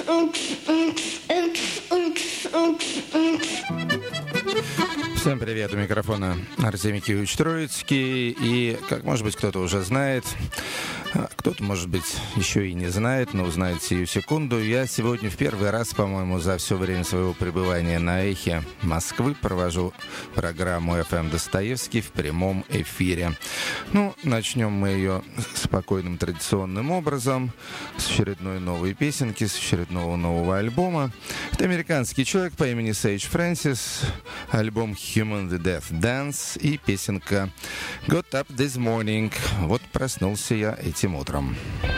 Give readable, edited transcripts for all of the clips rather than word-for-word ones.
Всем привет, у микрофона Артемий Киевич Троицкий. И, как, может быть, кто-то уже знает, кто-то, может быть, еще и не знает, но узнает сию секунду. Я сегодня в первый раз, по-моему, за все время своего пребывания на эхе Москвы провожу программу FM Достоевский в прямом эфире. Ну, начнем мы ее спокойным традиционным образом, с очередной новой песенки, с очередного нового альбома. Это американский человек по имени Сейдж Фрэнсис, альбом Human the Death Dance и песенка Got Up This Morning. Вот проснулся я этим утром.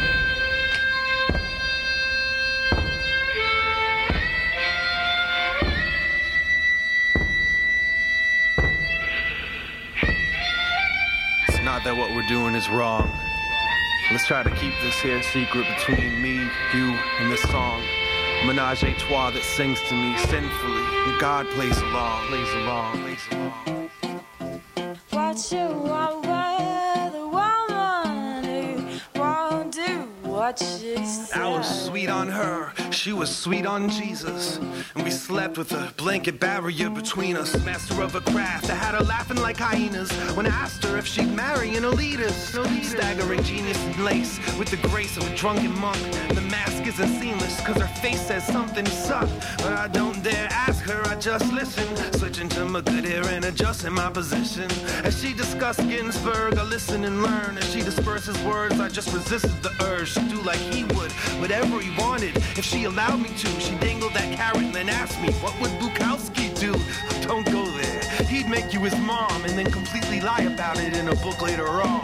It's not that what we're doing is wrong. Let's try to keep this here secret between me, you, and this song. Menage a trois that sings to me sinfully, and God plays along, plays along, plays along. What you want with a woman who won't do what she says. I was sweet on her, she was sweet on Jesus, and we slept with a blanket barrier between us. Master of a craft, I had her laughing like hyenas when I asked her if she'd marry an elitist. Staggering genius in lace with the grace of a drunken monk. The mask isn't seamless cause her face says something sucked, but I don't dare ask her, I just listen, switching to my good hair and adjusting my position. As she discussed Ginsberg, I listen and learn. As she disperses words, I just resisted the urge to do like he would, whatever he wanted, if she allowed me to. She dangled that carrot and then asked me, what would Bukowski do? Don't go there, he'd make you his mom and then completely lie about it in a book later on.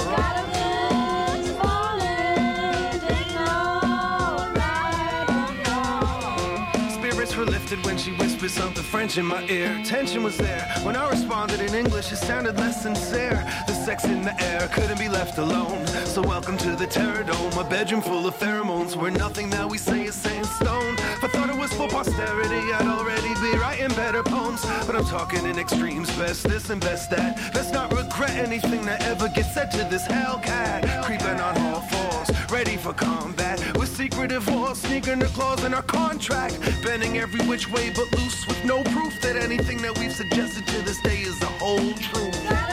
Spirits were lifted when she whispered something French in my ear. Tension was there when I responded in English. It sounded less sincere. The sex in the air couldn't be left alone. So welcome to the Terror Dome, a bedroom full of pheromones where nothing that we say is set in stone. If I thought it was for posterity, I'd already be writing better poems. But I'm talking in extremes, best this and best that. Let's not regret anything that ever gets said to this Hellcat. Creeping on all fours, ready for combat with secretive laws, sneaking the clause in our contract. Bending every which way but loose, with no proof that anything that we've suggested to this day is the whole truth.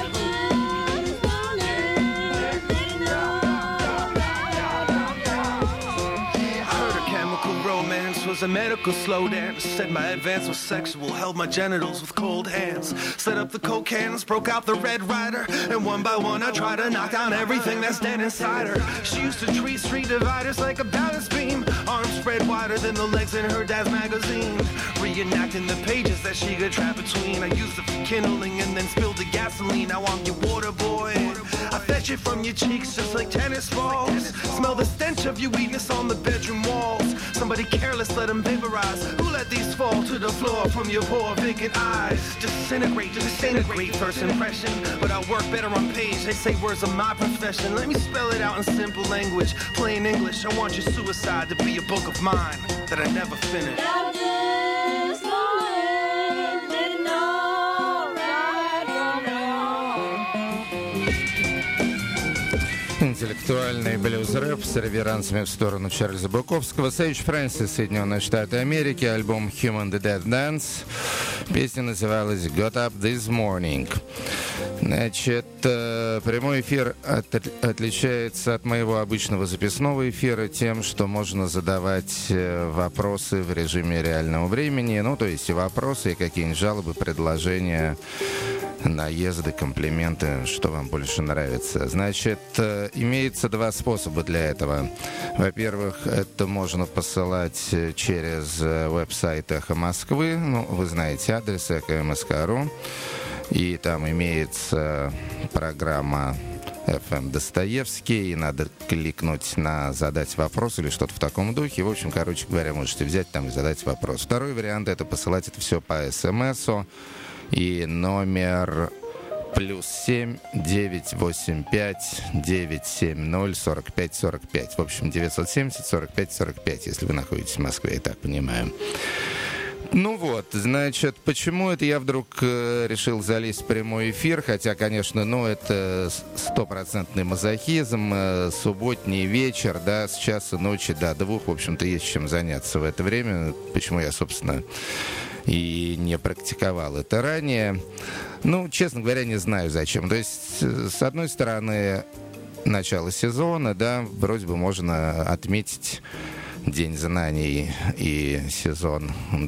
Was a medical slow dance. Said my advance was sexual, held my genitals with cold hands. Set up the coke cans, broke out the Red Rider, and one by one I tried to knock down everything that's dead inside her. She used to treat street dividers like a balance beam, arms spread wider than the legs in her dad's magazine, reenacting the pages that she could trap between. I used it for kindling and then spilled the gasoline. Now I'm your water boy, I fetch it from your cheeks just like tennis balls. Smell the stench of you weakness on the bedroom walls. Somebody careless let them vaporize. Who let these fall to the floor from your poor vacant eyes? Disintegrate first impression, but I work better on page. They say words are my profession. Let me spell it out in simple language, plain English. I want your suicide to be a book of mine that I never finished. Интеллектуальный блюз-рэп с реверансами в сторону Чарльза Буковского. Сейдж Фрэнсис, Соединенные Штаты Америки, альбом Human the Death Dance. Песня называлась Got Up This Morning. Значит, прямой эфир отличается от моего обычного записного эфира тем, что можно задавать вопросы в режиме реального времени. Ну, то есть и вопросы, и какие-нибудь жалобы, предложения, наезды, комплименты, что вам больше нравится. Значит, имеется два способа для этого. Во-первых, это можно посылать через веб-сайт «Эхо Москвы». Ну, вы знаете адрес эхо.msk.ru. И там имеется программа FM Достоевский, и надо кликнуть на «Задать вопрос» или что-то в таком духе. В общем, короче говоря, можете взять там и задать вопрос. Второй вариант — это посылать это все по СМСу. И номер +7 985 970 45 45. В общем, 970 45 45, если вы находитесь в Москве, я так понимаю. Ну вот, значит, почему это я вдруг решил залезть в прямой эфир, хотя, конечно, ну, это стопроцентный мазохизм, субботний вечер, да, с часа ночи до 2, в общем-то, есть чем заняться в это время, почему я, собственно, и не практиковал это ранее. Ну, честно говоря, не знаю зачем. То есть, с одной стороны, начало сезона, да, вроде бы можно отметить День знаний и сезон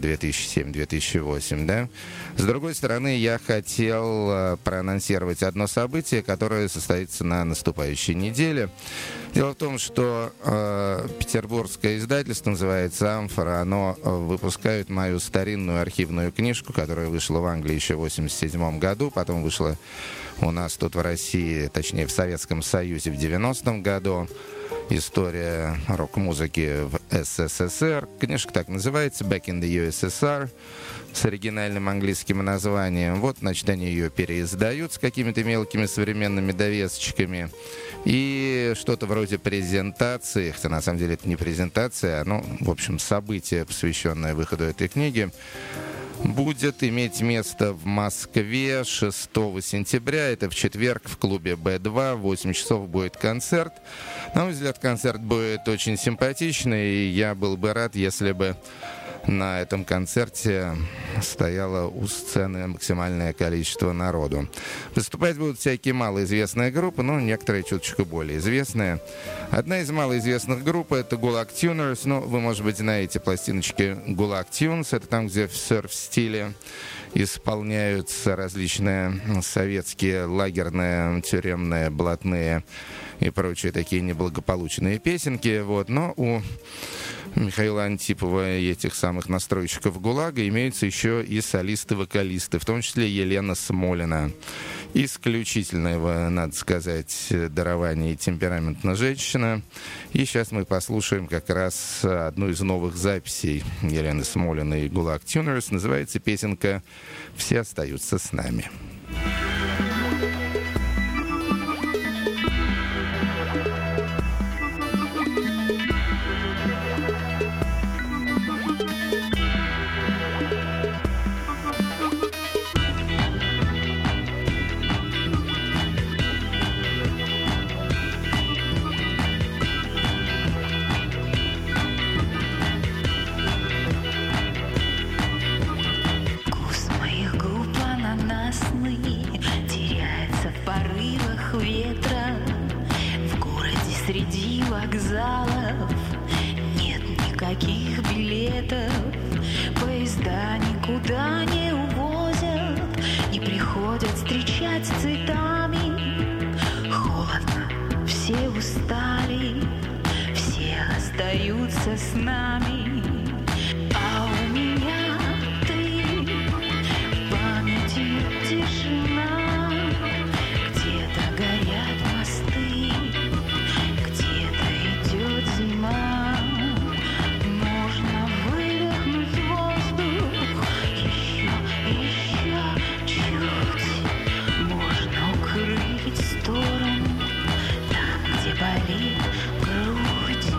2007-2008, да. С другой стороны, я хотел проанонсировать одно событие, которое состоится на наступающей неделе. Дело в том, что петербургское издательство, называется «Амфора», оно выпускает мою старинную архивную книжку, которая вышла в Англии еще в 1987 году, потом вышла у нас тут в России, точнее в Советском Союзе в 90-м году. История рок-музыки в СССР. Книжка так называется «Back in the USSR» с оригинальным английским названием. Вот, значит, они ее переиздают с какими-то мелкими современными довесочками. И что-то вроде презентации, хотя на самом деле это не презентация, а, ну, в общем, событие, посвященное выходу этой книги, будет иметь место в Москве 6 сентября. Это в четверг в клубе Б2. В 8 часов будет концерт. На мой взгляд, концерт будет очень симпатичный. И я был бы рад, если бы на этом концерте стояло у сцены максимальное количество народу. Выступать будут всякие малоизвестные группы, но некоторые чуточку более известные. Одна из малоизвестных групп — это Gulag Tuners. Ну, вы, может быть, знаете пластиночки Gulag Tunes. Это там, где в серф-стиле исполняются различные советские лагерные, тюремные, блатные и прочие такие неблагополучные песенки. Вот. Но у Михаила Антипова и этих самых настройщиков ГУЛАГа имеются еще и солисты-вокалисты, в том числе Елена Смолина. Исключительного, надо сказать, дарования и темпераментная женщина. И сейчас мы послушаем как раз одну из новых записей Елены Смолиной и Gulag Tuners. Называется песенка «Все остаются с нами». Среди вокзалов нет никаких билетов, поезда никуда не увозят, не приходят встречать с цветами. Холодно, все устали, все остаются с нами, а у меня ты, в памяти тишина, где-то горят мосты. Зима, можно выдохнуть воздух, еще чуть, можно укрыть сторону, там, где болит грудь.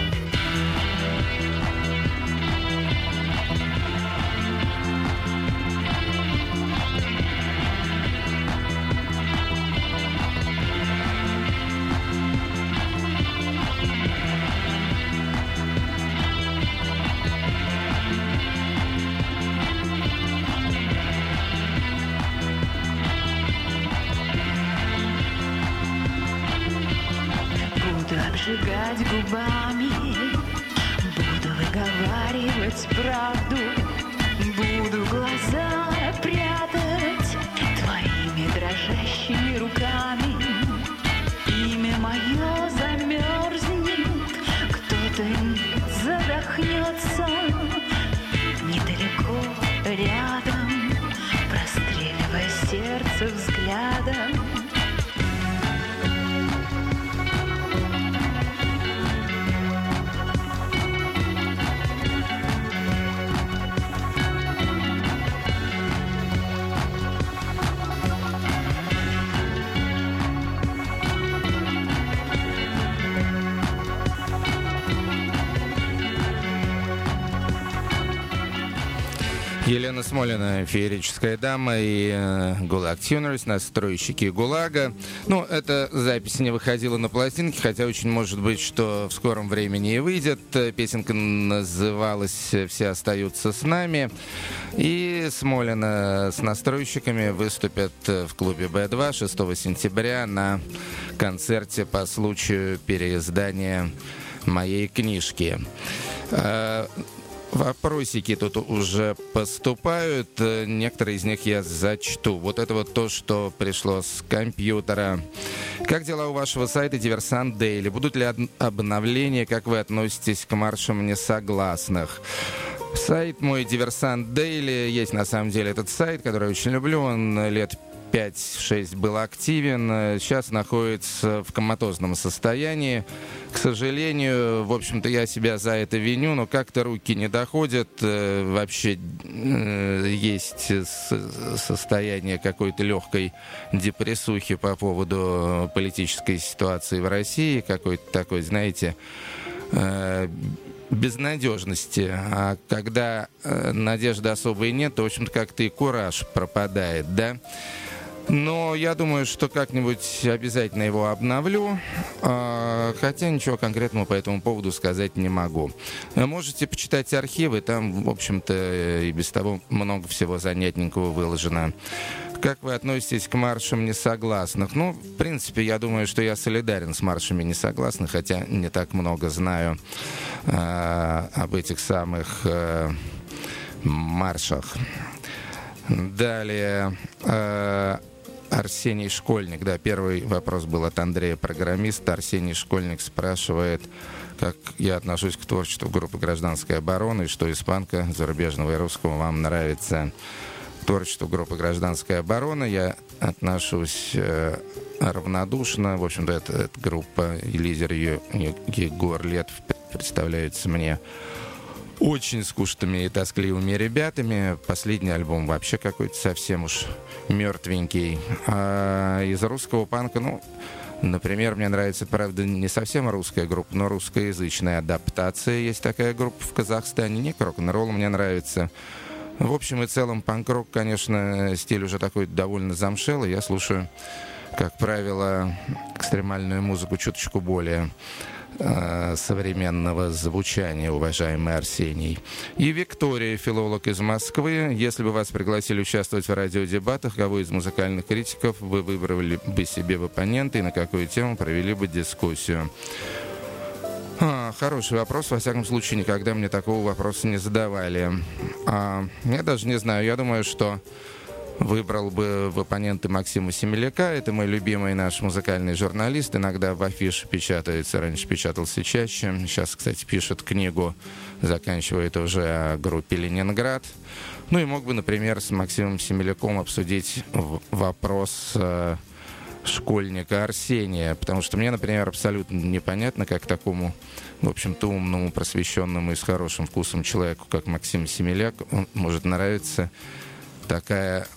Обжигать губами, буду выговаривать правду, буду глаза прятать твоими дрожащими руками. Имя мое замерзнет, кто-то задохнется, недалеко рядом, простреливая сердце взглядом. Елена Смолина, феерическая дама, и Gulag Tuners, настройщики ГУЛАГа. Ну, эта запись не выходила на пластинке, хотя очень может быть, что в скором времени и выйдет. Песенка называлась «Все остаются с нами». И Смолина с настройщиками выступят в клубе Б2 6 сентября на концерте по случаю переиздания моей книжки. Вопросики тут уже поступают. Некоторые из них я зачту. Вот это вот то, что пришло с компьютера. Как дела у вашего сайта «Диверсант Дейли»? Будут ли обновления? Как вы относитесь к маршам несогласных? Сайт мой «Диверсант Дейли». Есть на самом деле этот сайт, который я очень люблю. Он лет 5-6 был активен. Сейчас находится в коматозном состоянии. К сожалению, в общем-то, я себя за это виню, но как-то руки не доходят. Вообще есть состояние какой-то легкой депрессухи по поводу политической ситуации в России. Какой-то такой, знаете, безнадежности. А когда надежды особой нет, то, в общем-то, как-то и кураж пропадает, да? Но я думаю, что как-нибудь обязательно его обновлю, хотя ничего конкретного по этому поводу сказать не могу. Можете почитать архивы, там, в общем-то, и без того много всего занятненького выложено. Как вы относитесь к маршам несогласных? Ну, в принципе, я думаю, что я солидарен с маршами несогласных, хотя не так много знаю об этих самых маршах. Далее... Арсений Школьник, да, первый вопрос был от Андрея, программиста. Арсений Школьник спрашивает, как я отношусь к творчеству группы «Гражданская оборона» и что из панка зарубежного и русского вам нравится. К творчеству группы «Гражданская оборона» я отношусь равнодушно. В общем-то, эта группа и лидер ее Егор Летов представляется мне очень скучными и тоскливыми ребятами. Последний альбом вообще какой-то совсем уж мертвенький. А из русского панка, ну, например, мне нравится, правда, не совсем русская группа, но русскоязычная адаптация. Есть такая группа в Казахстане. Не рок-н-ролл мне нравится. В общем и целом, панк-рок, конечно, стиль уже такой довольно замшелый. Я слушаю, как правило, экстремальную музыку чуточку более современного звучания, уважаемый Арсений. И Виктория, филолог из Москвы. Если бы вас пригласили участвовать в радиодебатах, кого из музыкальных критиков вы выбрали бы себе в оппоненты и на какую тему провели бы дискуссию? Хороший вопрос. Во всяком случае, никогда мне такого вопроса не задавали. Я даже не знаю. Я думаю, что выбрал бы в оппоненты Максима Семеляка. Это мой любимый наш музыкальный журналист. Иногда в афише печатается. Раньше печатался чаще. Сейчас, кстати, пишет книгу. Заканчивает уже о группе «Ленинград». Ну и мог бы, например, с Максимом Семеляком обсудить вопрос школьника Арсения. Потому что мне, например, абсолютно непонятно, как такому, в общем-то, умному, просвещенному и с хорошим вкусом человеку, как Максим Семеляк, он может нравиться такая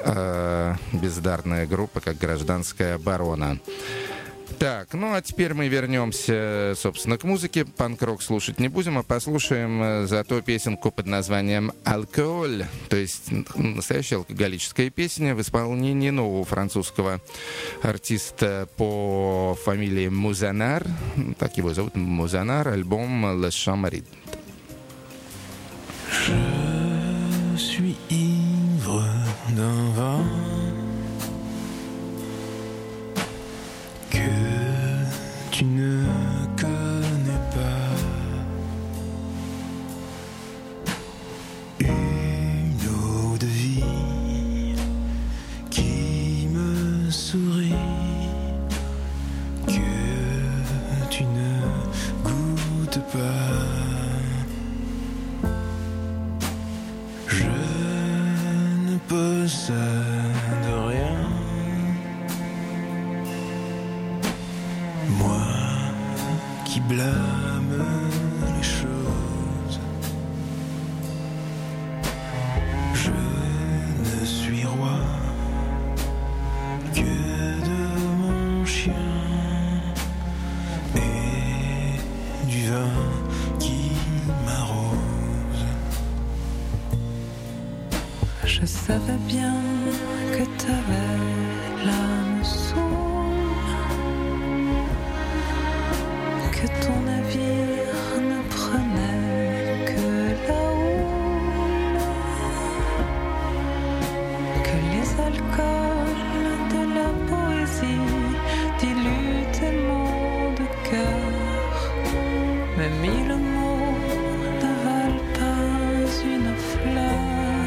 бездарная группа, как «Гражданская оборона». Так, ну а теперь мы вернемся, собственно, к музыке. Панк-рок слушать не будем, а послушаем зато песенку под названием «Алкоголь», то есть настоящая алкоголическая песня в исполнении нового французского артиста по фамилии Музанар. Так его зовут, Музанар, альбом «Le Chant Maride». Je suis ivre d'un vin que tu ne connais pas, une eau de vie qui me sourit, que tu ne goûtes pas. Je ne possède Je savais bien que t'avais l'âme sombre, que ton navire ne prenait que la houle, que les alcools de la poésie diluent tes mots de cœur, mais mille mots ne valent pas une fleur.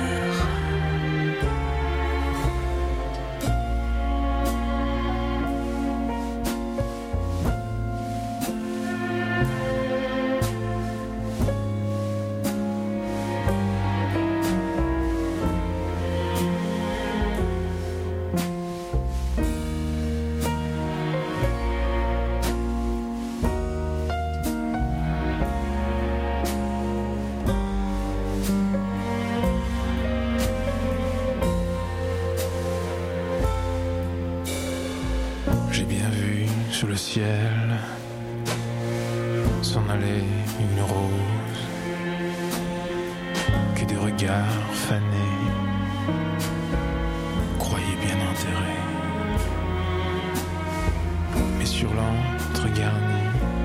Sous le ciel s'en allait une rose, que des regards fanés croyaient bien enterrés. Mais sur l'antre garni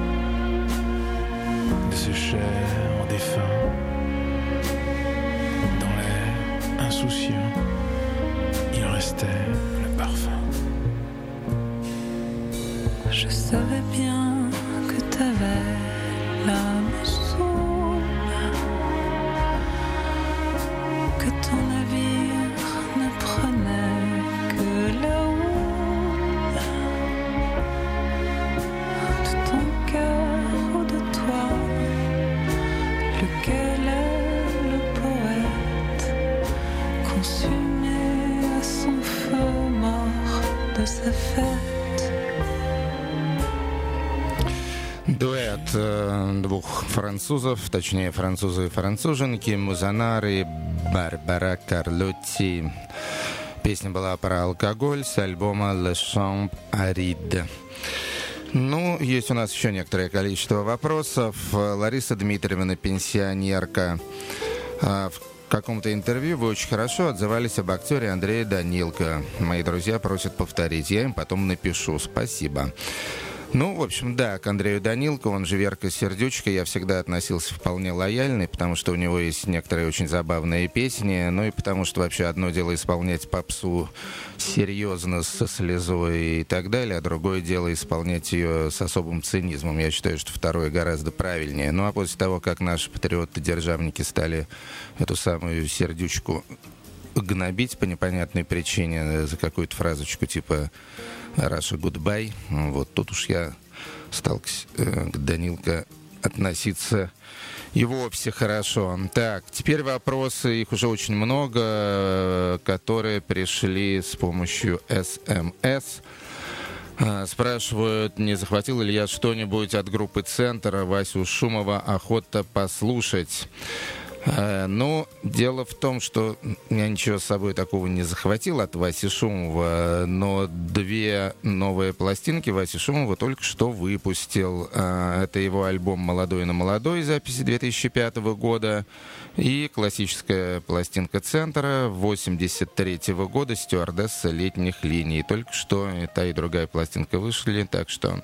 de ce cher défunt, dans l'air insouciant, il restait le parfum. Je savais bien que t'avais l'âme sombre, que ton navire ne prenait que la houle, de ton cœur ou de toi, lequel est le poète, consumé à son feu mort de sa fête. Дуэт двух французов, точнее французы и француженки, Музанар и Барбара Карлотти. Песня была про алкоголь с альбома «Le Champ Aride». Ну, есть у нас еще некоторое количество вопросов. Лариса Дмитриевна, пенсионерка. В каком-то интервью вы очень хорошо отзывались об актере Андрее Данилко. Мои друзья просят повторить. Я им потом напишу. Спасибо. Ну, в общем, да, к Андрею Данилко, он же Верка Сердючка, я всегда относился вполне лояльно, потому что у него есть некоторые очень забавные песни, ну и потому что вообще одно дело исполнять попсу серьезно, со слезой и так далее, а другое дело исполнять ее с особым цинизмом. Я считаю, что второе гораздо правильнее. Ну, а после того, как наши патриоты-державники стали эту самую Сердючку гнобить по непонятной причине за какую-то фразочку типа «Russia goodbye», вот тут уж я стал к Данилко относиться и вовсе хорошо. Так, теперь вопросы, их уже очень много, которые пришли с помощью СМС. Спрашивают, не захватил ли я что-нибудь от группы «Центр», Васю Шумова «Охота послушать». Ну, дело в том, что я ничего с собой такого не захватил от Васи Шумова, но две новые пластинки Васи Шумова только что выпустил. Это его альбом «Молодой на молодой», записи 2005 года, и классическая пластинка «Центра» 83 года «Стюардесса летних линий». Только что и та, и другая пластинка вышли, так что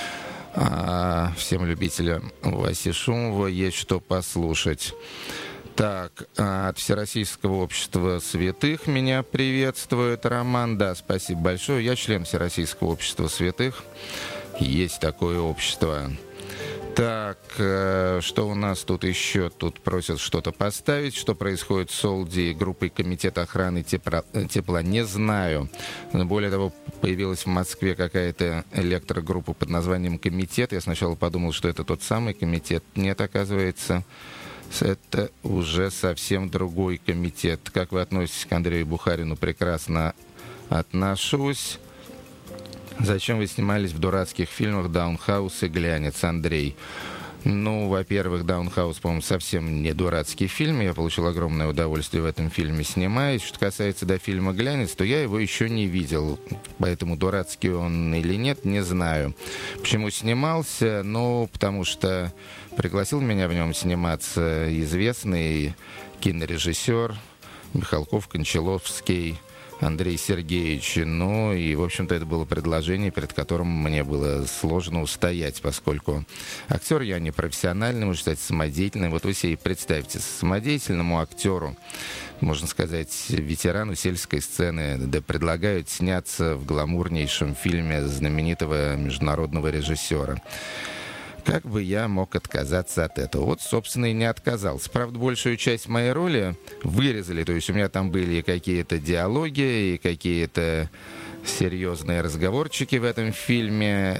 всем любителям Васи Шумова есть что послушать. Так, от Всероссийского общества святых меня приветствует Роман. Да, спасибо большое. Я член Всероссийского общества святых. Есть такое общество. Так, что у нас тут еще? Тут просят что-то поставить. Что происходит с Олди, группой Комитета охраны тепла, не знаю. Более того, появилась в Москве какая-то электрогруппа под названием «Комитет». Я сначала подумал, что это тот самый комитет. Нет, оказывается, это уже совсем другой комитет. Как вы относитесь к Андрею Бухарину? Прекрасно отношусь. Зачем вы снимались в дурацких фильмах «Даунхаус» и «Глянец», Андрей? Ну, во-первых, «Даунхаус», по-моему, совсем не дурацкий фильм. Я получил огромное удовольствие в этом фильме, снимаясь. Что касается до фильма «Глянец», то я его еще не видел. Поэтому дурацкий он или нет, не знаю. Почему снимался? Ну, потому что пригласил меня в нем сниматься известный кинорежиссер Михалков, Кончаловский, Андрей Сергеевич. Ну и, в общем-то, это было предложение, перед которым мне было сложно устоять, поскольку актер я не профессиональный, можно сказать, самодеятельный. Вот вы себе представьте, самодеятельному актеру, можно сказать, ветерану сельской сцены, да предлагают сняться в гламурнейшем фильме знаменитого международного режиссера. Как бы я мог отказаться от этого? Вот, собственно, и не отказался. Правда, большую часть моей роли вырезали. То есть у меня там были и какие-то диалоги, и какие-то серьезные разговорчики в этом фильме.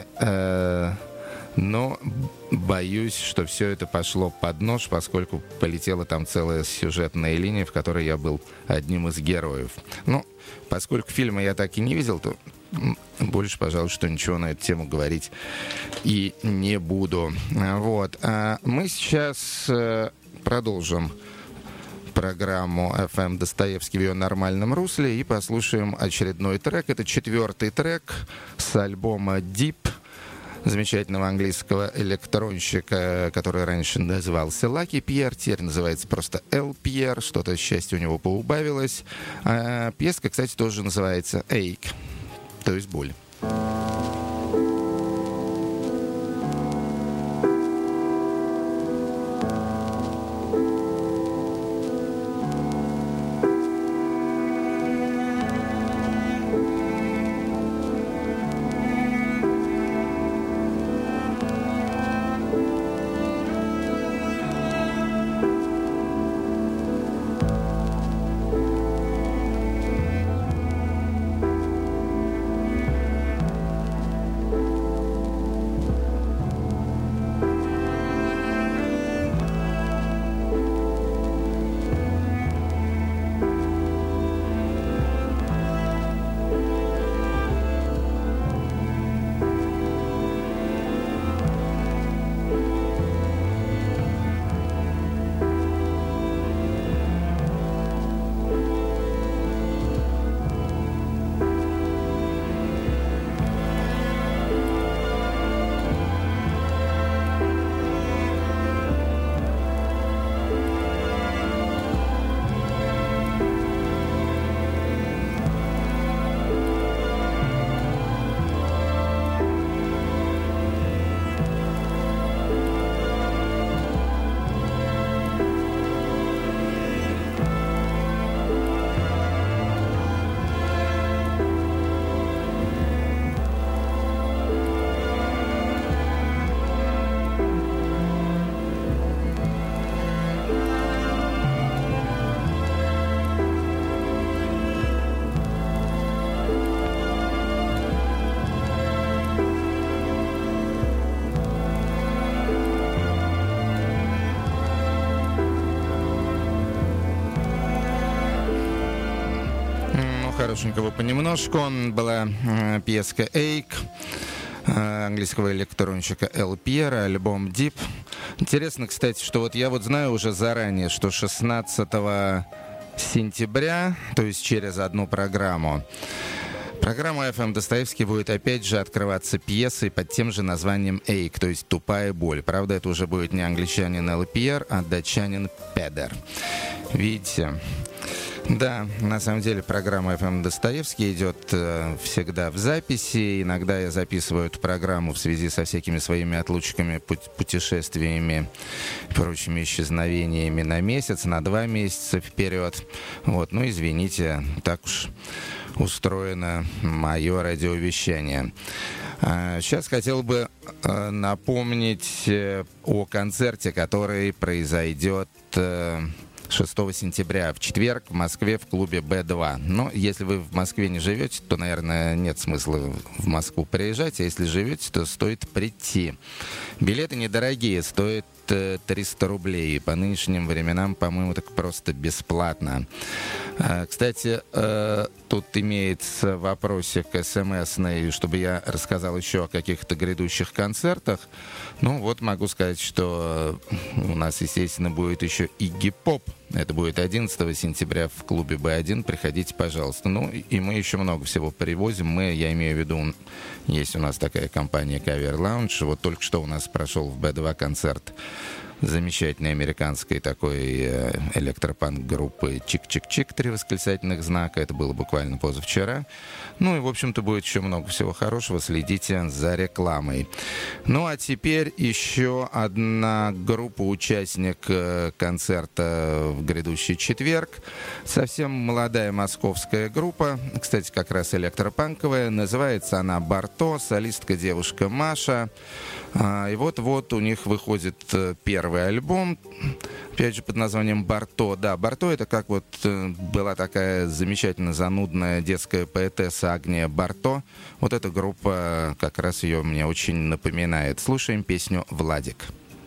Но боюсь, что все это пошло под нож, поскольку полетела там целая сюжетная линия, в которой я был одним из героев. Ну, поскольку фильма я так и не видел, то больше, пожалуй, что ничего на эту тему говорить и не буду. Вот. А мы сейчас продолжим программу FM Достоевский в ее нормальном русле и послушаем очередной трек. Это 4-й трек с альбома Deep, замечательного английского электронщика, который раньше назывался Lucky Pierre, теперь называется просто L. Pierre, что-то счастье у него поубавилось. А пьеска, кстати, тоже называется Ache, то есть боль. Хорошенького понемножку. Была пьеска Ache английского электронщика L. Pierre, альбом Deep. Интересно, кстати, что вот я вот знаю уже заранее, что 16 сентября, то есть через одну программа FM Достоевский будет опять же открываться пьесой под тем же названием Ache, то есть «Тупая боль». Правда, это уже будет не англичанин L. Pierre, а датчанин Педер. Видите? Да, на самом деле программа FM Достоевский идет всегда в записи. Иногда я записываю эту программу в связи со всякими своими отлучками, путешествиями, прочими исчезновениями на месяц, на 2 месяца вперед. Вот, ну извините, так уж устроено мое радиовещание. Сейчас хотел бы напомнить о концерте, который произойдет 6 сентября в четверг в Москве в клубе Б2. Но если вы в Москве не живете, то, наверное, нет смысла в Москву приезжать. А если живете, то стоит прийти. Билеты недорогие, стоят 300 рублей. По нынешним временам, по-моему, так просто бесплатно. Кстати, тут имеется вопросик смс-ный, чтобы я рассказал еще о каких-то грядущих концертах. Ну, вот могу сказать, что у нас, естественно, будет еще Игги Поп. Это будет 11 сентября в клубе Б1. Приходите, пожалуйста. Ну, и мы еще много всего привозим. Я имею в виду, есть у нас такая компания Cover Lounge. Вот только что у нас прошел в Б2 концерт замечательной американской такой электропанк группы Чик-Чик-Чик, 3 восклицательных знака. Это было буквально позавчера. Ну и, в общем-то, будет еще много всего хорошего. Следите за рекламой. Ну, а теперь еще одна группа, участник концерта в грядущий четверг. Совсем молодая московская группа. Кстати, как раз электропанковая. Называется она «Барто». Солистка девушка Маша. И вот-вот у них выходит первый альбом, опять же, под названием «Барто». Да, «Барто» — это как вот была такая замечательно занудная детская поэтесса Агния Барто. Вот эта группа как раз ее мне очень напоминает. Слушаем песню «Владик».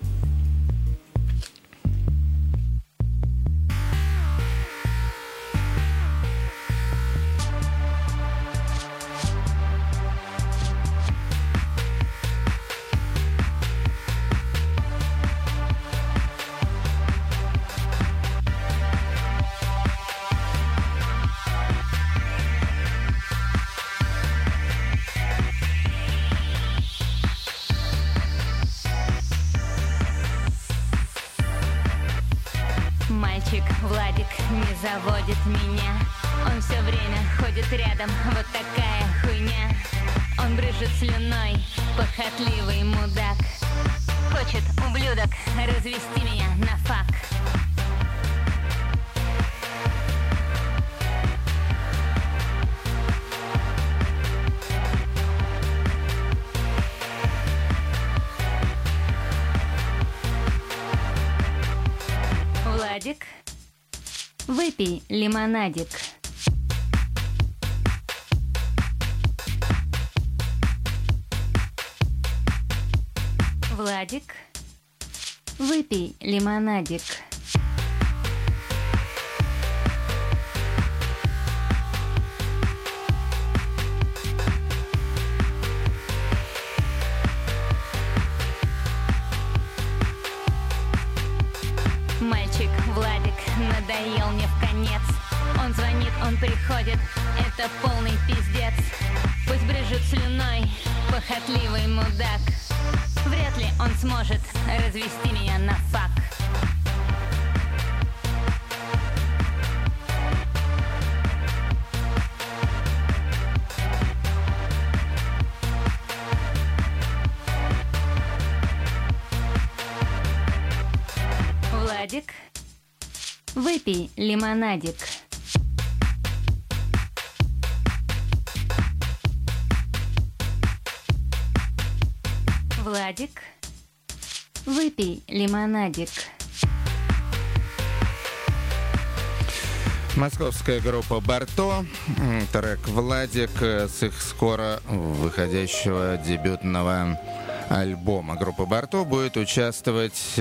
Мальчик Владик не заводит меня. Он все время ходит рядом, вот такая хуйня. Он брызжет слюной, похотливый мудак. Хочет, ублюдок, развести меня на фак. Владик, выпей лимонадик. Владик, выпей лимонадик. Мальчик Владик надоел мне в конец. Он звонит, он приходит, это полный пиздец. Пусть брызжет слюной, похотливый мудак. Вряд ли он сможет развести меня на фак. Владик, выпей лимонадик. Владик, выпей лимонадик. Московская группа «Барто», трек «Владик» с их скоро выходящего дебютного альбома. Группа «Барто» будет участвовать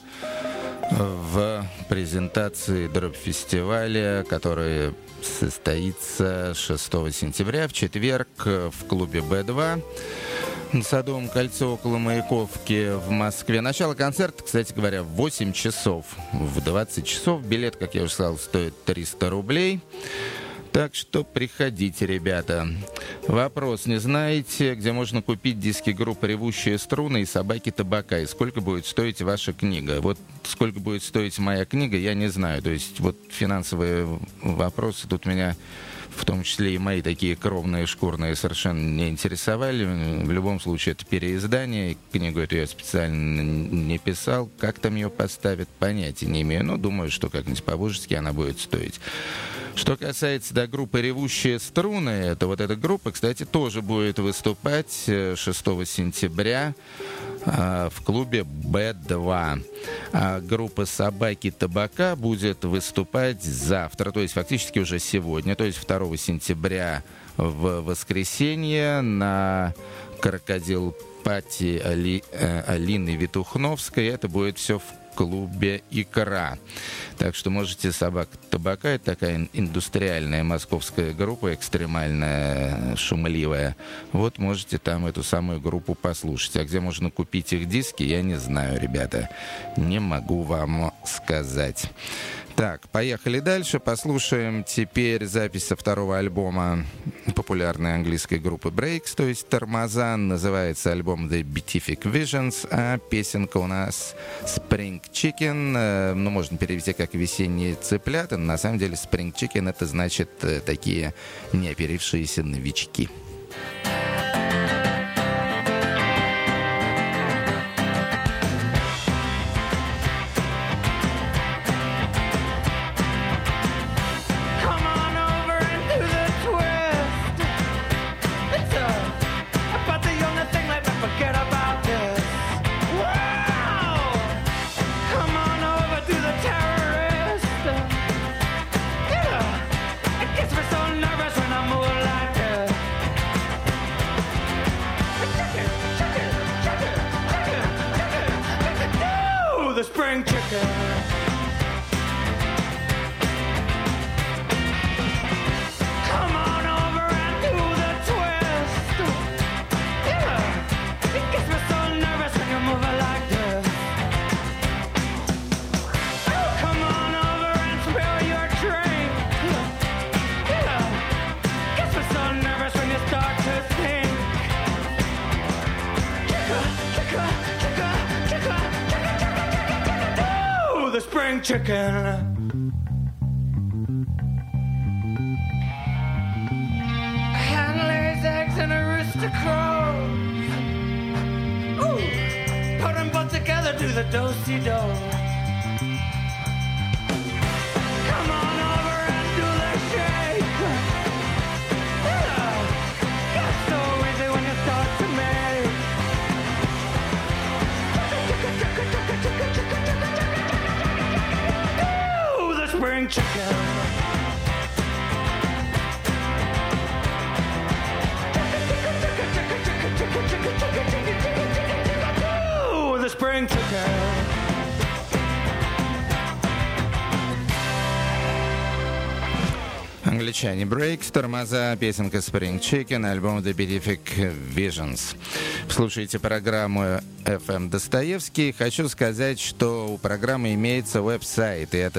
в презентации дроп-фестиваля, который состоится 6 сентября в четверг в клубе Б2 на Садовом кольце около Маяковки в Москве. Начало концерта, кстати говоря, в 8 часов. В 20 часов билет, как я уже сказал, стоит 300 рублей. Так что приходите, ребята. Вопрос. Не знаете, где можно купить диски группы «Ревущие струны» и «Собаки табака»? И сколько будет стоить ваша книга? Вот сколько будет стоить моя книга, я не знаю. То есть вот финансовые вопросы тут меня, в том числе и мои такие кровные, шкурные, совершенно не интересовали. В любом случае, это переиздание. Книгу эту я специально не писал. Как там ее поставят, понятия не имею. Но думаю, что как-нибудь по-божески она будет стоить. Что касается группы «Ревущие струны», это вот эта группа, кстати, тоже будет выступать 6 сентября в клубе Б2. А группа «Собаки табака» будет выступать завтра, то есть фактически уже сегодня, то есть 2 сентября в воскресенье на «Крокодил Пати» Алины Витухновской. Это будет все в клубе «Икра». Так что можете «Собак табака», это такая индустриальная московская группа, экстремальная, шумливая. Вот можете там эту самую группу послушать. А где можно купить их диски, я не знаю, ребята. Не могу вам сказать. Так, поехали дальше. Послушаем теперь запись со второго альбома популярной английской группы Breaks, то есть «Тормоза». Называется альбом The Beatific Visions, а песенка у нас Spring Chicken. Ну, можно перевести как «Весенние цыплята», но на самом деле Spring Chicken — это значит такие неоперившиеся новички. Spring chicken. Come on over and do the twist. Yeah, it gets me so nervous when you move it like this. Come on over and spill your drink. Yeah, gets me so nervous when you start to think. Chicka, chicka, chicka, chicka. The spring chicken. A hen lays eggs and a rooster crows. Ooh, put them both together, do the do-si-do. Come on over and do the shake. Yeah, it's so easy when you start to make. Spring chicken. Ooh, the spring chicken. Англичане Breaks, «Тормоза», песенка Spring Chicken, альбом The Beatific Visions. Слушайте программу FM Достоевский. Хочу сказать, что у программы имеется веб-сайт, и это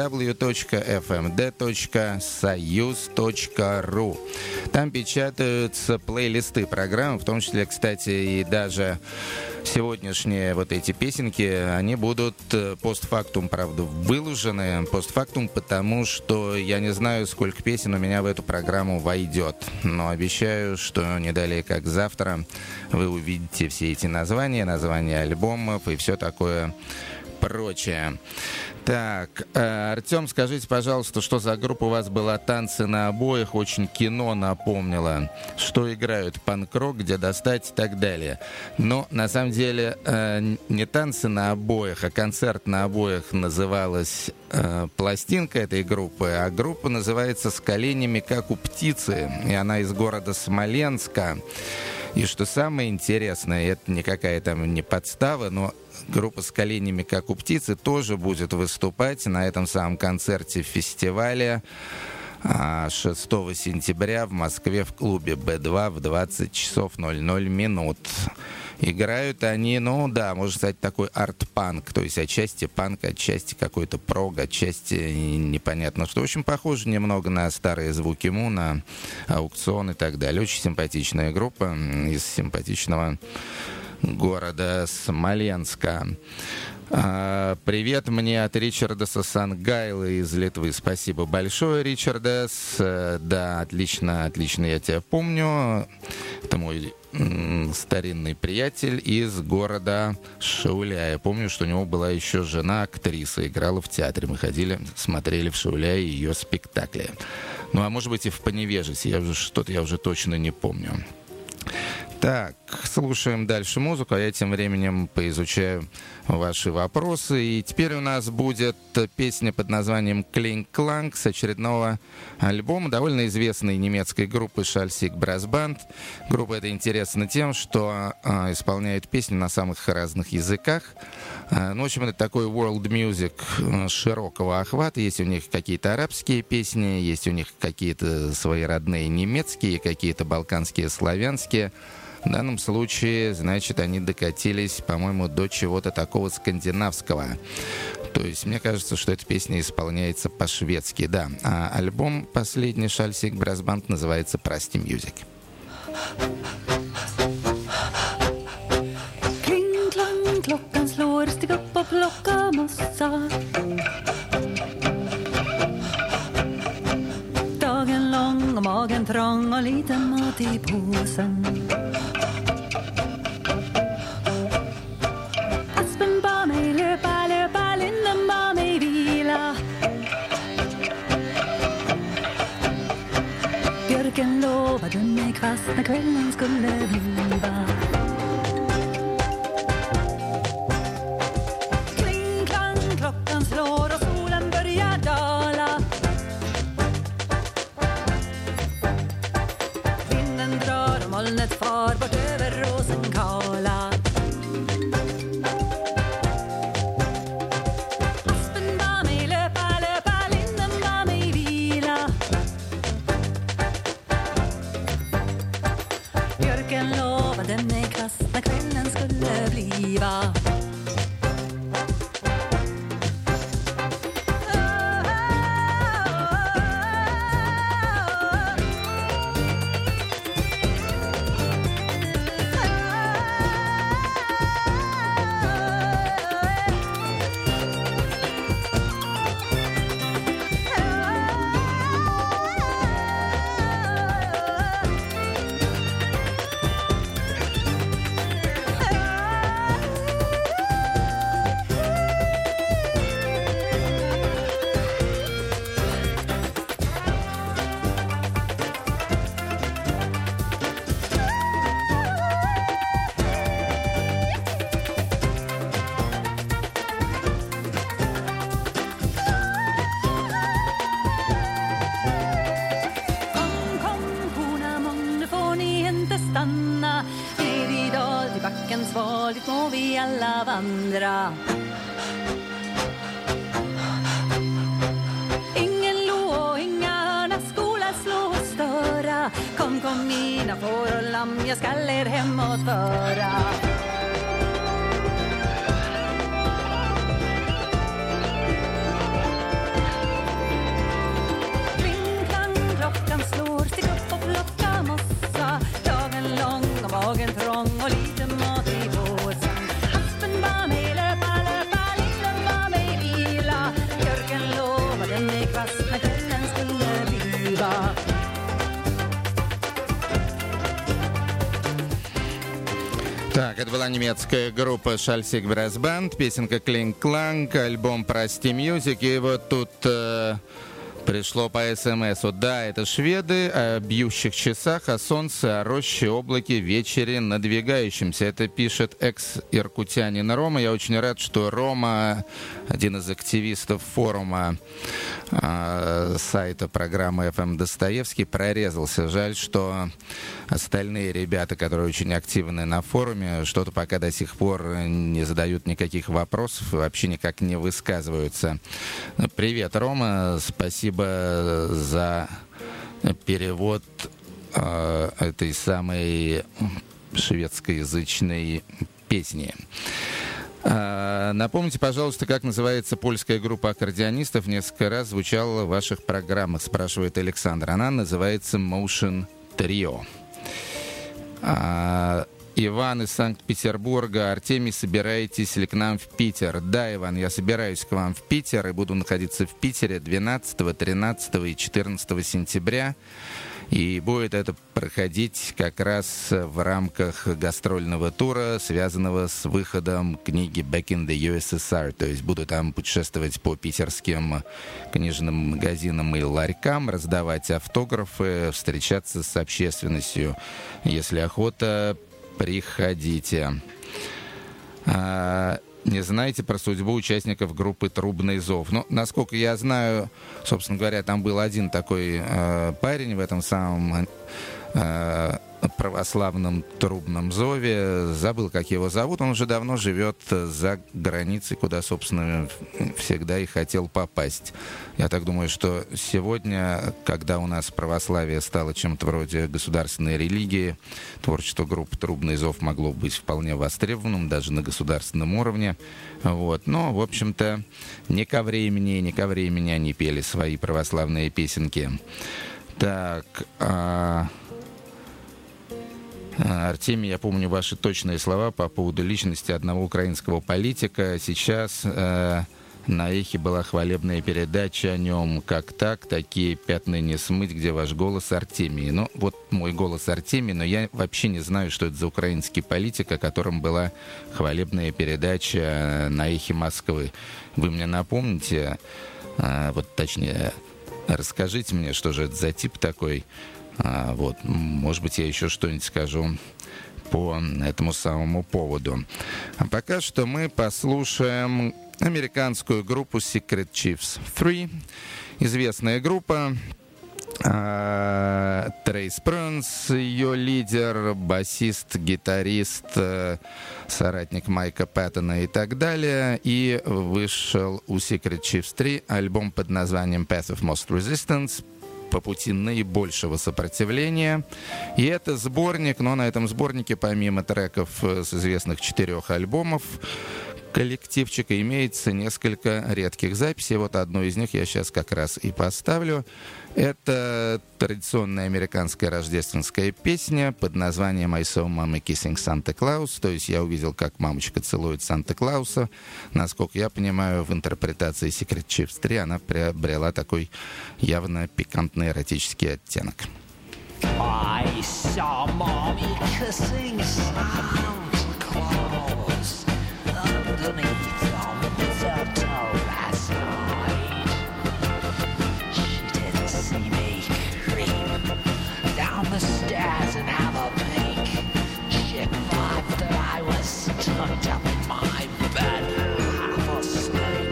www.fmd.soyuz.ru. Там печатаются плейлисты программ, в том числе, кстати, и даже сегодняшние вот эти песенки, они будут постфактум, правда, выложены. Постфактум, потому что я не знаю, сколько песен у меня в эту программу войдет. Но обещаю, что не далее, как завтра, вы увидите все эти названия альбомов и все такое прочее. Так, Артем, скажите, пожалуйста, что за группа у вас была? «Танцы на обоях», очень кино напомнила. Что играют? Панк-рок, где достать и так далее. Но, на самом деле, не «Танцы на обоях», а «Концерт на обоях» называлась пластинка этой группы, а группа называется «С коленями, как у птицы», и она из города Смоленска. И что самое интересное, это никакая там не подстава, но группа «С коленями, как у птицы» тоже будет выступать на этом самом концерте фестиваля 6 сентября в Москве в клубе Б2 в 20 часов 00 минут. Играют они, ну да, можно сказать, такой арт-панк, то есть отчасти панк, отчасти какой-то прог, отчасти непонятно что. В общем, похоже немного на старые звуки Му, на Аукцион и так далее. Очень симпатичная группа из симпатичного города Смоленска. Привет мне от Ричардаса Сангайла из Литвы. Спасибо большое, Ричардас. Да, отлично, я тебя помню. Это мой старинный приятель из города Шауля. Я помню, что у него была еще жена, актриса, играла в театре. Мы ходили, смотрели в Шауляе ее спектакли. Ну, а может быть и в Поневежесе. Я уже точно не помню. Так, слушаем дальше музыку, а я тем временем поизучаю ваши вопросы. И теперь у нас будет песня под названием «Kling Klang» с очередного альбома довольно известной немецкой группы «Schalsig Brass Band». Группа эта интересна тем, что исполняет песни на самых разных языках. Ну, в общем, это такой world music широкого охвата. Есть у них какие-то арабские песни, есть у них какие-то свои родные немецкие, какие-то балканские, славянские. В данном случае, значит, они докатились, по-моему, до чего-то такого скандинавского. То есть, мне кажется, что эта песня исполняется по-шведски, да. А альбом последний Schalsig Brass Band называется «Прости Music». Kling, klang, klockan slår, stig upp och plocka mossa. Dagen lång och magen trång och lite mat i påsen. Aspen bad mig löpa, löpa, linden bad mig vila. Björken lovade mig kvast när kvällen skulle bliva. Kling, klang, klockan slår och solen börjar dala. Vinden drar och molnet far bort över Rosenkala. Aspen bad mig löpa, löpa, linden bad mig vila. Björken lovade mig kvast när kvällen skulle bliva. Ner i dal till backens val, dit må vi alla vandra. Ingen lo och inga hörna, skola slå och störa. Kom, kom mina får och lamm, jag skall er hemåt föra. Kling, klang, klockan slår, stig upp och plocka mossa. Lång och magen trång och lite mat i påsen. Aspen bad mig löpa, löpa, linden bad mig vila. Björken lovade mig kvast när kvällen skulle bliva. Так, это была немецкая группа Schalsig Brass Band, песенка «Kling Klang», альбом «Прости Music», и вот тут... Пришло по СМСу. Да, это шведы о бьющих часах, о солнце, о роще, облаке, вечере надвигающемся. Это пишет экс-иркутянин Рома. Я очень рад, что Рома, один из активистов форума сайта программы FM Достоевский, прорезался. Жаль, что остальные ребята, которые очень активны на форуме, что-то пока до сих пор не задают никаких вопросов, вообще никак не высказываются. Привет, Рома. Спасибо за перевод этой самой шведскоязычной песни. Напомните, пожалуйста, как называется польская группа аккордеонистов. Несколько раз звучала в ваших программах, спрашивает Александр. Она называется Motion Trio. Иван из Санкт-Петербурга. Артемий, собираетесь ли к нам в Питер? Да, Иван, я собираюсь к вам в Питер и буду находиться в Питере 12, 13 и 14 сентября. И будет это проходить как раз в рамках гастрольного тура, связанного с выходом книги «Back in the USSR». То есть буду там путешествовать по питерским книжным магазинам и ларькам, раздавать автографы, встречаться с общественностью. Если охота, приходите. Не знаете про судьбу участников группы «Трубный зов»? Ну, насколько я знаю, собственно говоря, там был один такой парень в этом самом православном трубном зове. Забыл, как его зовут. Он уже давно живет за границей, куда, собственно, всегда и хотел попасть. Я так думаю, что сегодня, когда у нас православие стало чем-то вроде государственной религии, творчество группы «Трубный зов» могло быть вполне востребованным, даже на государственном уровне. Вот. Но, в общем-то, не ко времени они пели свои православные песенки. Так... Артемий, я помню ваши точные слова по поводу личности одного украинского политика. Сейчас на Эхе была хвалебная передача о нем. Как так? Такие пятна не смыть, где ваш голос, Артемий. Ну, вот мой голос, Артемий, но я вообще не знаю, что это за украинский политик, о котором была хвалебная передача на Эхе Москвы. Вы мне напомните, вот точнее, расскажите мне, что же это за тип такой. Вот, может быть, я еще что-нибудь скажу по этому самому поводу. А пока что мы послушаем американскую группу Secret Chiefs 3. Известная группа. Трейс Пронс, ее лидер, басист, гитарист, соратник Майка Пэттона и так далее. И вышел у Secret Chiefs 3 альбом под названием Path of Most Resistance, по пути наибольшего сопротивления. И это сборник, но на этом сборнике, помимо треков с известных 4 альбомов коллективчика, имеется несколько редких записей. Вот одну из них я сейчас как раз и поставлю. Это традиционная американская рождественская песня под названием I Saw Mommy Kissing Santa Claus. То есть я увидел, как мамочка целует Санта-Клауса. Насколько я понимаю, в интерпретации Secret Chiefs 3 она приобрела такой явно пикантный эротический оттенок. I saw mommy kissing Santa Claus underneath on the mistletoe last night. She didn't see me creep down the stairs and have a peek. She thought that I was tucked up in my bed, half asleep.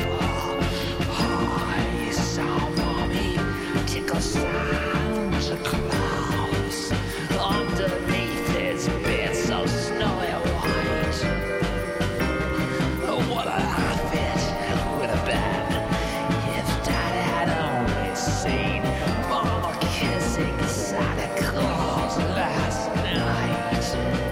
I saw mommy tickle Santa Claus underneath his beard so snowy white. What a laugh it would have been if Dad had only seen Mama kissing Santa Claus last night.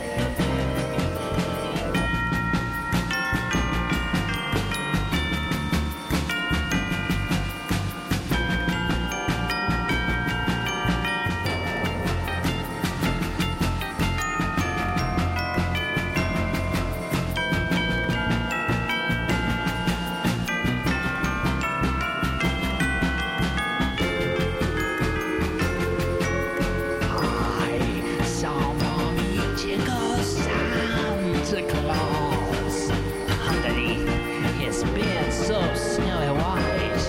I saw Mommy tickle Santa Claus underneath his beard so snowy white.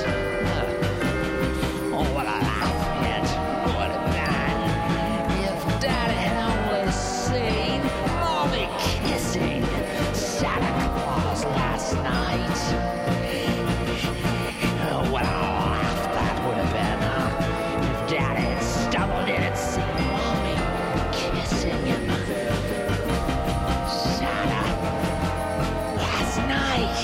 Oh, what a laugh it would have been if Daddy had only seen Mommy kissing Santa Claus last night. What a laugh that would have been if Daddy had stumbled in and seen Mommy kissing him Santa last night.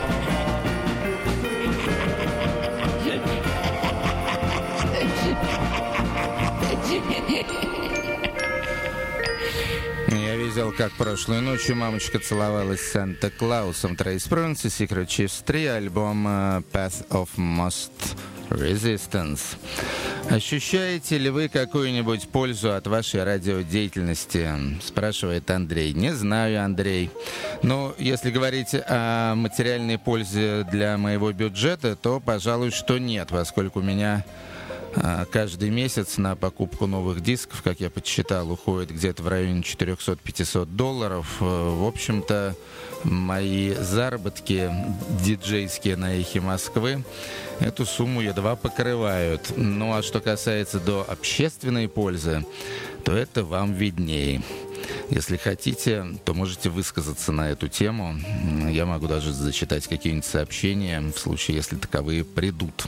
Я видел, как прошлой ночью мамочка целовалась с Санта-Клаусом. Трейс Пронс и Secret Chiefs 3, альбом Path of Most Resistance. Ощущаете ли вы какую-нибудь пользу от вашей радиодеятельности? Спрашивает Андрей. Не знаю, Андрей. Но если говорить о материальной пользе для моего бюджета, то, пожалуй, что нет, поскольку у меня каждый месяц на покупку новых дисков, как я подсчитал, уходит где-то в районе $400-500. В общем-то, мои заработки диджейские на Эхе Москвы эту сумму едва покрывают. Ну а что касается до общественной пользы, то это вам виднее. Если хотите, то можете высказаться на эту тему. Я могу даже зачитать какие-нибудь сообщения, в случае, если таковые придут.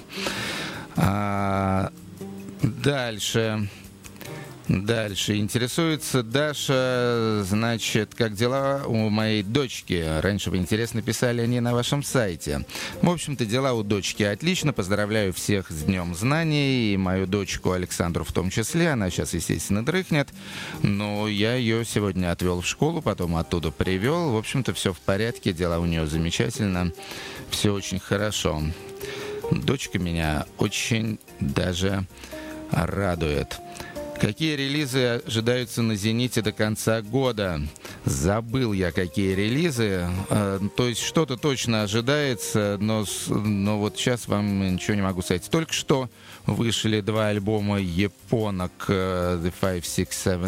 Дальше интересуется Даша, значит, как дела у моей дочки? Раньше вы интересно писали они на вашем сайте. В общем-то, дела у дочки отлично. Поздравляю всех с Днем Знаний, и мою дочку Александру в том числе. Она сейчас, естественно, дрыхнет, но я ее сегодня отвел в школу, потом оттуда привел. В общем-то, все в порядке, дела у нее замечательно, все очень хорошо. Дочка меня очень даже радует. Какие релизы ожидаются на «Зените» до конца года? Забыл я, какие релизы. То есть что-то точно ожидается, но вот сейчас вам ничего не могу сказать. Только что вышли 2 альбома японок The 5, 6, 7,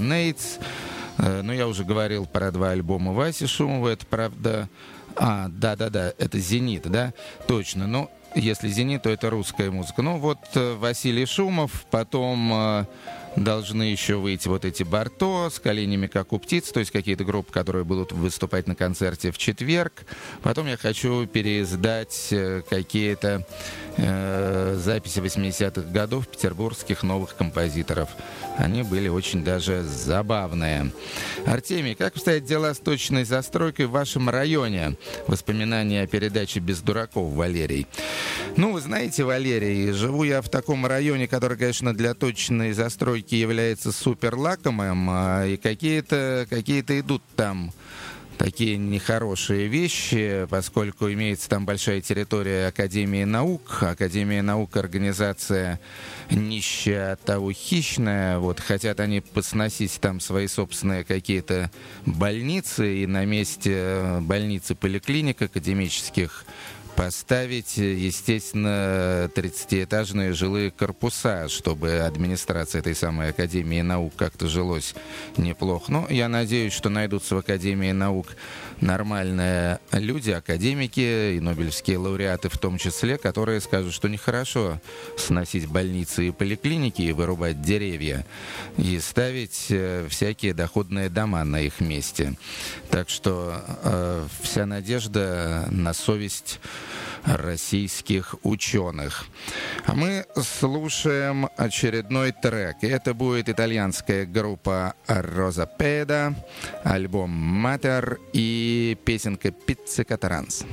8. Но я уже говорил про 2 альбома Васи Шумова. Это правда... Да, это «Зенит», да? Точно. Но если «Зенит», то это русская музыка. Ну вот Василий Шумов, потом... Должны еще выйти вот эти «Барто» с коленями, как у птиц, то есть какие-то группы, которые будут выступать на концерте в четверг. Потом я хочу переиздать какие-то записи 80-х годов петербургских новых композиторов. Они были очень даже забавные. Артемий, как обстоят дела с точной застройкой в вашем районе? Воспоминания о передаче «Без дураков», Валерий. Ну, вы знаете, Валерий, живу я в таком районе, который, конечно, для точной застройки является супер лакомым, и какие-то идут там такие нехорошие вещи, поскольку имеется там большая территория Академии наук. Академия наук — организация нищая, от того хищная. Вот, хотят они посносить там свои собственные какие-то больницы, и на месте больницы поликлиник академических поставить, естественно, 30-этажные жилые корпуса, чтобы администрация этой самой Академии наук как-то жилось неплохо. Но я надеюсь, что найдутся в Академии наук нормальные люди, академики и нобелевские лауреаты в том числе, которые скажут, что нехорошо сносить больницы и поликлиники и вырубать деревья и ставить всякие доходные дома на их месте. Так что вся надежда на совесть российских ученых. А мы слушаем очередной трек. Это будет итальянская группа Rosa Peda, альбом Matter и песенка Pizzica Trans.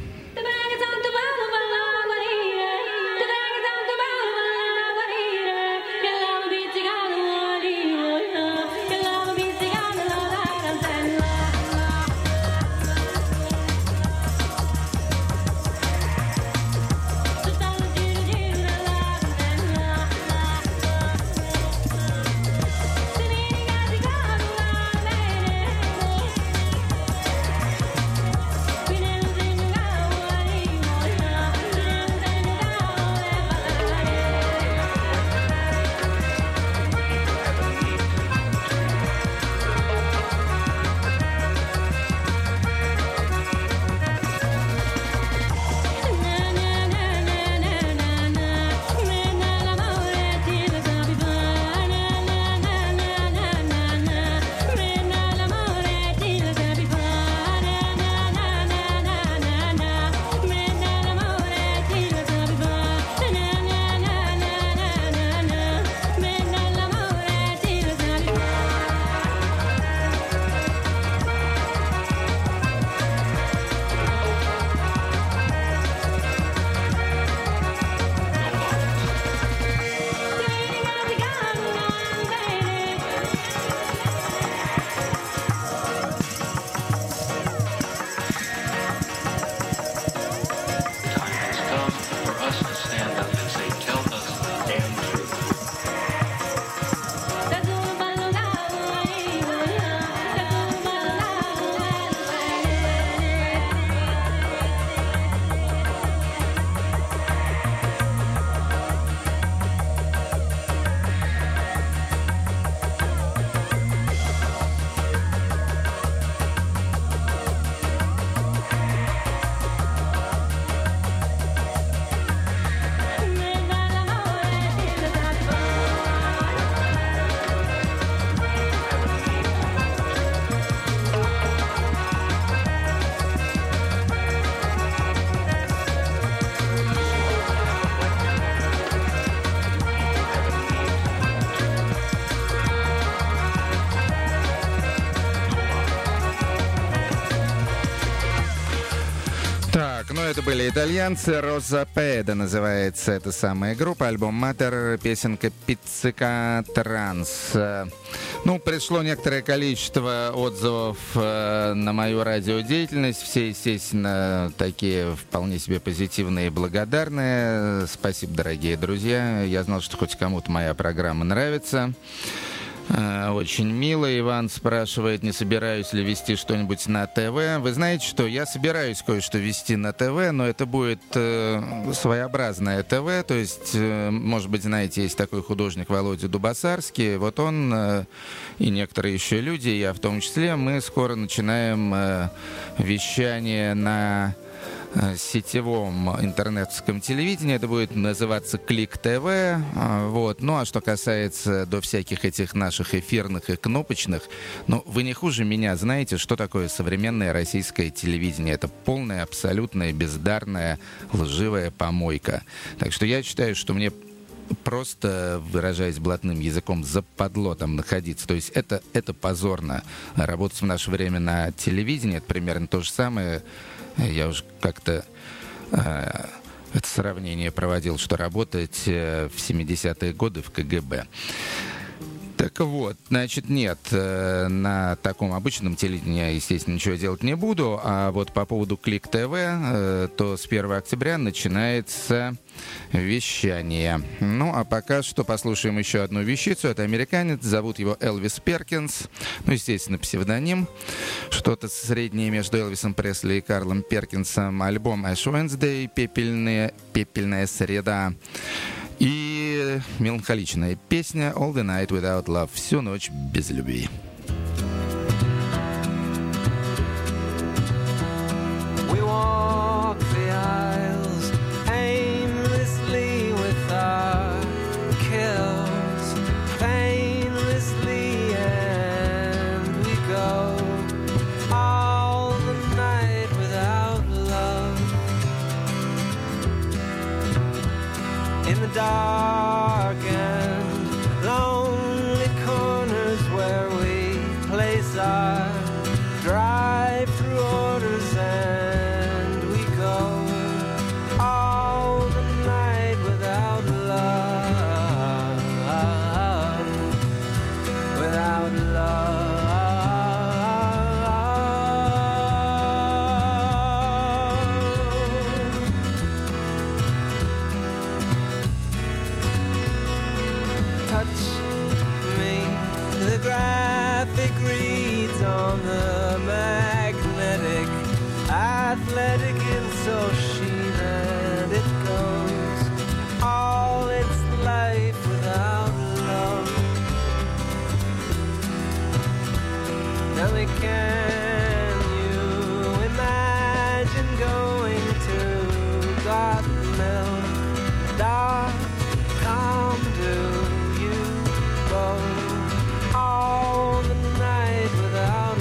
были итальянцы. «Роза Педа» называется эта самая группа. Альбом «Матер», песенка «Пиццика Транс». Ну, пришло некоторое количество отзывов на мою радиодеятельность. Все, естественно, такие вполне себе позитивные и благодарные. Спасибо, дорогие друзья. Я знал, что хоть кому-то моя программа нравится. Очень мило. Иван спрашивает, не собираюсь ли вести что-нибудь на ТВ. Вы знаете, что я собираюсь кое-что вести на ТВ, но это будет своеобразное ТВ. То есть, может быть, знаете, есть такой художник Володя Дубасарский. Вот он и некоторые еще люди, я в том числе, мы скоро начинаем вещание на сетевом интернетском телевидении. Это будет называться Клик ТВ. Вот. Ну, а что касается до всяких этих наших эфирных и кнопочных, ну, вы не хуже меня знаете, что такое современное российское телевидение. Это полная, абсолютная, бездарная, лживая помойка. Так что я считаю, что мне просто, выражаясь блатным языком, западло там находиться. То есть это позорно. Работать в наше время на телевидении, это примерно то же самое. Я уже как-то это сравнение проводил, что работать в 70-е годы в КГБ. Так вот, значит, нет, на таком обычном телевидении я, естественно, ничего делать не буду. А вот по поводу Клик ТВ, то с 1 октября начинается вещание. Ну, а пока что послушаем еще одну вещицу. Это американец, зовут его Элвис Перкинс. Ну, естественно, псевдоним. Что-то среднее между Элвисом Пресли и Карлом Перкинсом. Альбом Ash Wednesday, пепельная среда. И меланхоличная песня All the Night Without Love, всю ночь без любви. We walk the aisles aimlessly with our kills, painlessly, and we go all the night without love. In the dark and lonely corners where we place our drive-through orders, and we go all the night without love, without love. Touch me, the graphic reads on the magnetic, athletic insole sheet, and it goes all its life without love. Tell me, can you imagine going to Godmill? Come do you go all the night without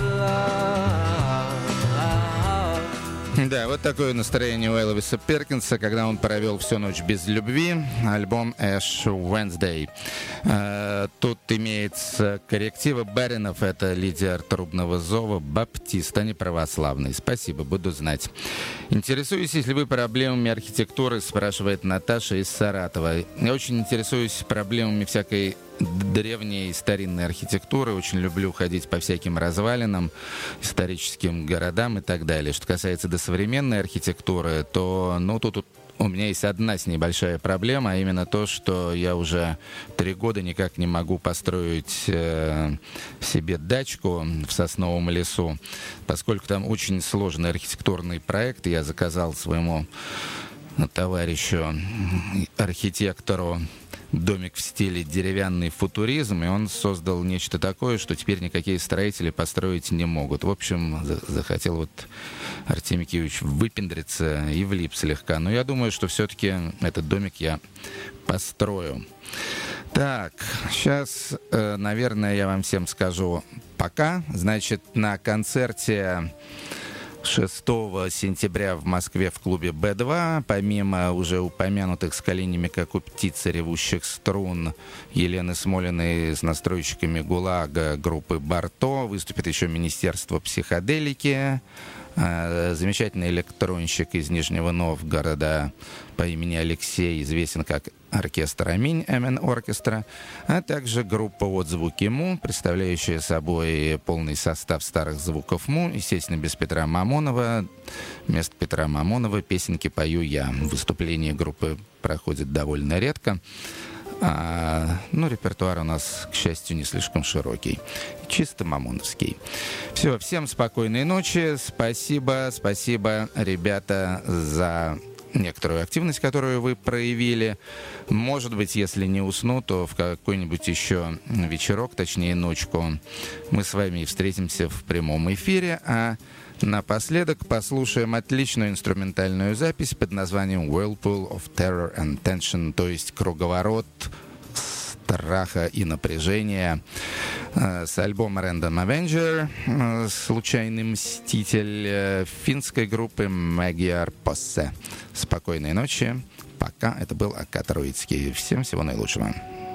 love? Да, вот такое настроение у Элвиса Перкинса, когда он провел всю ночь без любви. Альбом Ash Wednesday. Тут имеется корректива. Баринов — это лидер трубного зова, баптист, а не православный. Спасибо, буду знать. Интересуюсь, если вы проблемами архитектуры, спрашивает Наташа из Саратова. Я очень интересуюсь проблемами всякой древней старинной архитектуры. Очень люблю ходить по всяким развалинам, историческим городам и так далее. Что касается до современной архитектуры, то, ну, тут у меня есть одна с ней большая проблема, а именно то, что я уже 3 года никак не могу построить себе дачку в сосновом лесу, поскольку там очень сложный архитектурный проект. Я заказал своему товарищу, архитектору, домик в стиле деревянный футуризм, и он создал нечто такое, что теперь никакие строители построить не могут. В общем, захотел вот Артемий Киевич выпендриться и влип слегка. Но я думаю, что все-таки этот домик я построю. Так, сейчас, наверное, я вам всем скажу пока. Значит, на концерте 6 сентября в Москве в клубе Б2. Помимо уже упомянутых с коленями, как у птицы, ревущих струн, Елены Смолиной с настройщиками ГУЛАГа группы Барто, выступит еще Министерство психоделики, замечательный электронщик из Нижнего Новгорода по имени Алексей, известен как оркестр «Аминь», МН Оркестра, а также группа «Отзвуки Му», представляющая собой полный состав старых звуков Му, естественно, без Петра Мамонова. Вместо Петра Мамонова песенки пою я. Выступление группы проходит довольно редко. Репертуар у нас, к счастью, не слишком широкий. Чисто мамоновский. Все, всем спокойной ночи. Спасибо, ребята, за некоторую активность, которую вы проявили. Может быть, если не усну, то в какой-нибудь еще вечерок, точнее ночку, мы с вами встретимся в прямом эфире. А напоследок послушаем отличную инструментальную запись под названием Whirlpool of Terror and Tension, то есть круговорот страха и напряжения, с альбома Random Avenger, случайный мститель финской группы Magyar Posse. Спокойной ночи. Пока. Это был Ака Троицкий. Всем всего наилучшего.